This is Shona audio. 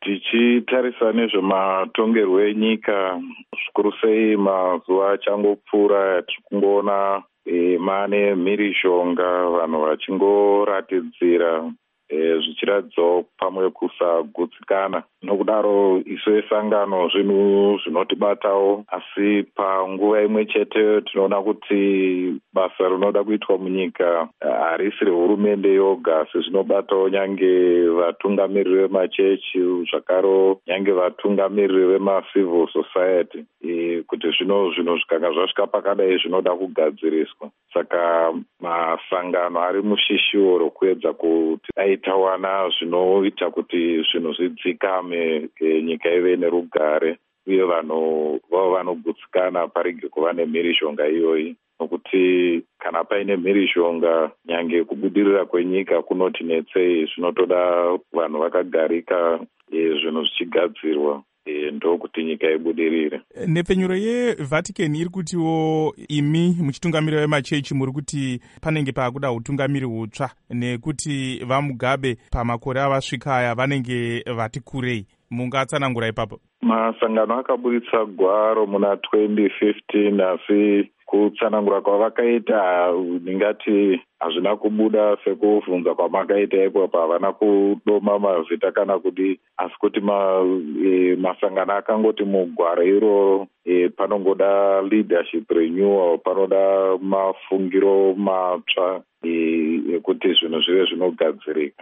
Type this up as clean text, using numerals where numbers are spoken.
Tichitarisa nezvematongerwo enyika, zvikuru sei mazuva achangopfuura tiri kungoona mane mhirishonga vanhu vachingoratidzira zvichiratidzawo pamwe kusagutsikana. Nokudaro isu esangano zvinhu zvinotibatawo, asi panguva imwe chete tinoona kuti basa rinoda kuitwa munyika harisi rehurumende yoga, asi zvinobatawo nyange vatungamiriri vemachechi, zvakaro nyange vatungamiriri vemacivil society, kuti zvinhu zvikanga zvasvika pakadai zvinoda kugadziriswa. Saka masangano ari mushishiwo rokuedza kuti aitawana zvinoita kuti zvinhu zvidzikame, nyika ive nerugare, uye vanhu vavo vanogutsikana parege kuva nemhirishonga iyoyi. Nokuti kana paine mhirishonga, nyange kubudirira kwenyika kunotinetsei, zvinotoda vanhu vakagarika, zvinhu zvichigadzirwa, ndokuti nyika ibudirire. Nhepfenyuro yeVatican iri kutiwo imi muchitungamirira vemachechi muri kuti panenge paakuda utungamiri hutsva, nekuti vaMugabe pamakore avasvika aya vanenge vati kurei. Mungatsanangura ipapo? Masangano akaburitsa gwaro muna 2015, asi kutsanangura kwavakaita ndingati hazvina kubuda sekuvhunza kwamakaita ipapo. Havana kudoma mazita kana kudi, asi kuti masangano akangoti mugwaro iroro panongoda leadership renewal, panoda mafungiro matsva ekuti zvinhu zvive zvinogadzirika.